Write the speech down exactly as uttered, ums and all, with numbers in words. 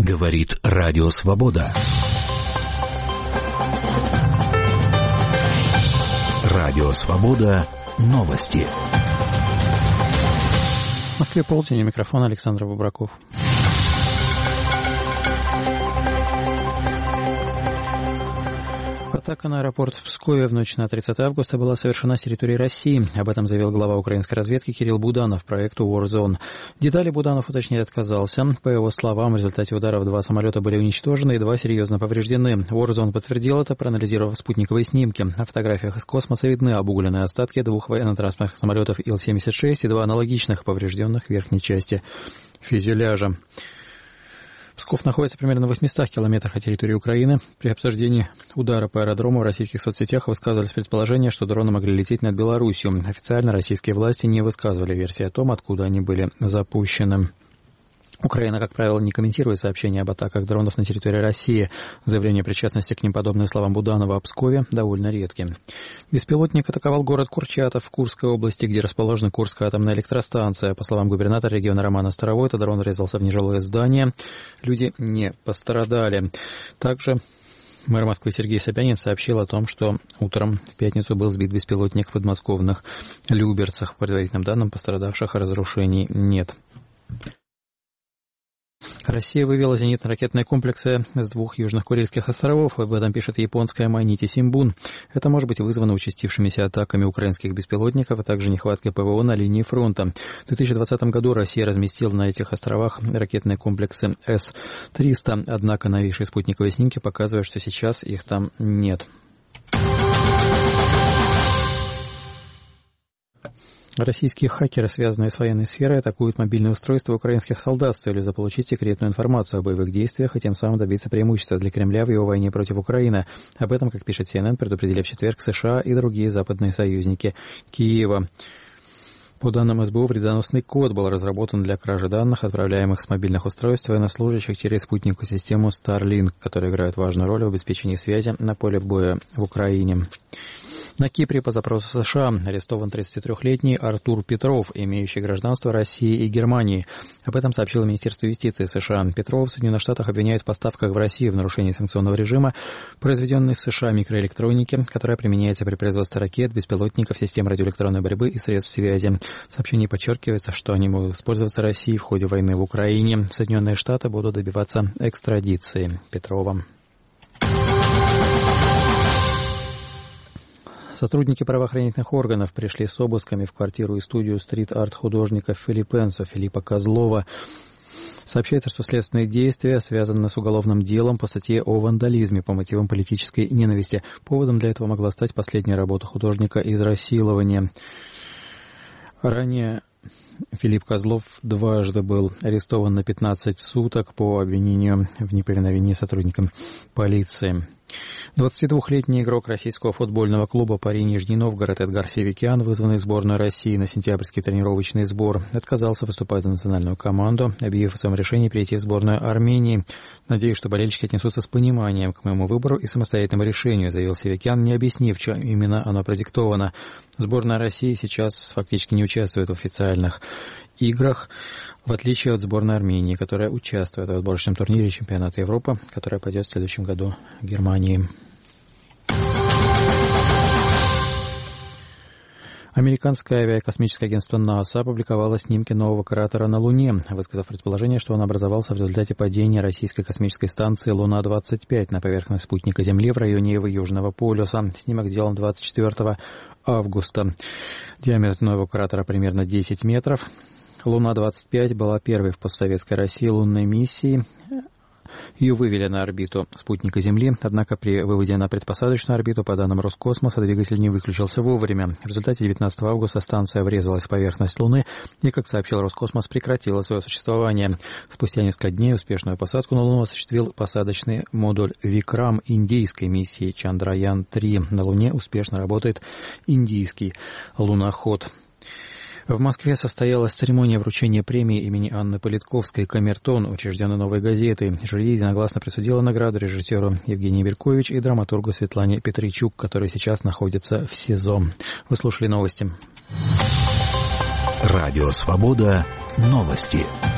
Говорит Радио Свобода. Радио Свобода. Новости. В Москве полдень, у микрофона Александр Бобраков. Атака на аэропорт в Пскове в ночь на тридцатое августа была совершена с территории России. Об этом заявил глава украинской разведки Кирилл Буданов проекту Warzone. Детали Буданов уточнять отказался. По его словам, в результате ударов два самолета были уничтожены и два серьезно повреждены. Warzone подтвердил это, проанализировав спутниковые снимки. На фотографиях из космоса видны обугленные остатки двух военно-транспортных самолетов Ил семьдесят шесть и два аналогичных, поврежденных в верхней части фюзеляжа. Псков находится примерно в восьмистах километрах от территории Украины. При обсуждении удара по аэродрому в российских соцсетях высказывались предположения, что дроны могли лететь над Белоруссией. Официально российские власти не высказывали версии о том, откуда они были запущены. Украина, как правило, не комментирует сообщения об атаках дронов на территории России. Заявления причастности к ним, подобные словам Буданова о Пскове, довольно редки. Беспилотник атаковал город Курчатов в Курской области, где расположена Курская атомная электростанция. По словам губернатора региона Романа Старовойта, дрон врезался в нежилое здание. Люди не пострадали. Также мэр Москвы Сергей Собянин сообщил о том, что утром в пятницу был сбит беспилотник в подмосковных Люберцах. По предварительным данным, пострадавших и разрушений нет. Россия вывела зенитно-ракетные комплексы с двух южных Курильских островов. Об этом пишет японская Майнити Симбун. Это может быть вызвано участившимися атаками украинских беспилотников, а также нехваткой ПВО на линии фронта. В две тысячи двадцатом году Россия разместила на этих островах ракетные комплексы С триста, однако новейшие спутниковые снимки показывают, что сейчас их там нет. Российские хакеры, связанные с военной сферой, атакуют мобильные устройства украинских солдат с целью заполучить секретную информацию о боевых действиях и тем самым добиться преимущества для Кремля в его войне против Украины. Об этом, как пишет Си Эн Эн, предупредили в четверг США и другие западные союзники Киева. По данным эс бэ у, вредоносный код был разработан для кражи данных, отправляемых с мобильных устройств военнослужащих через спутниковую систему Starlink, которая играет важную роль в обеспечении связи на поле боя в Украине. На Кипре по запросу США арестован тридцатитрёхлетний Артур Петров, имеющий гражданство России и Германии. Об этом сообщило Министерство юстиции США. Петров в Соединенных Штатах обвиняют в поставках в Россию в нарушении санкционного режима, произведенной в США микроэлектроники, которая применяется при производстве ракет, беспилотников, систем радиоэлектронной борьбы и средств связи. В сообщении подчеркивается, что они могут использоваться Россией в ходе войны в Украине. Соединенные Штаты будут добиваться экстрадиции Петрова. Сотрудники правоохранительных органов пришли с обысками в квартиру и студию стрит-арт-художника Филиппенсо Филиппа Козлова. Сообщается, что следственные действия связаны с уголовным делом по статье о вандализме по мотивам политической ненависти. Поводом для этого могла стать последняя работа художника «Изнасилование». Ранее Филипп Козлов дважды был арестован на пятнадцать суток по обвинению в неповиновении сотрудникам полиции. двадцатидвухлетний игрок российского футбольного клуба «Пари Нижний Новгород» Эдгар Севикян, вызванный в сборную России на сентябрьский тренировочный сбор, отказался выступать за национальную команду, объявив о своем решении перейти в сборную Армении. «Надеюсь, что болельщики отнесутся с пониманием к моему выбору и самостоятельному решению», заявил Севикян, не объяснив, чем именно оно продиктовано. Сборная России сейчас фактически не участвует в официальных играх, в отличие от сборной Армении, которая участвует в отборочном турнире чемпионата Европы, которая пойдет в следующем году в Германии. Американское авиакосмическое агентство НАСА опубликовало снимки нового кратера на Луне, высказав предположение, что он образовался в результате падения российской космической станции Луна двадцать пять на поверхность спутника Земли в районе его южного полюса. Снимок сделан двадцать четвёртого августа. Диаметр нового кратера примерно десять метров. Луна двадцать пять была первой в постсоветской России лунной миссией. Ее вывели на орбиту спутника Земли, однако при выводе на предпосадочную орбиту, по данным Роскосмоса, двигатель не выключился вовремя. В результате девятнадцатого августа станция врезалась в поверхность Луны и, как сообщил Роскосмос, прекратила свое существование. Спустя несколько дней успешную посадку на Луну осуществил посадочный модуль Викрам индийской миссии Чандраян три. На Луне успешно работает индийский луноход. В Москве состоялась церемония вручения премии имени Анны Политковской «Камертон», учрежденной «Новой газетой». Жюри единогласно присудило награду режиссеру Евгении Белькович и драматургу Светлане Петричук, которые сейчас находятся в СИЗО. Вы слушали новости. Радио «Свобода». Новости.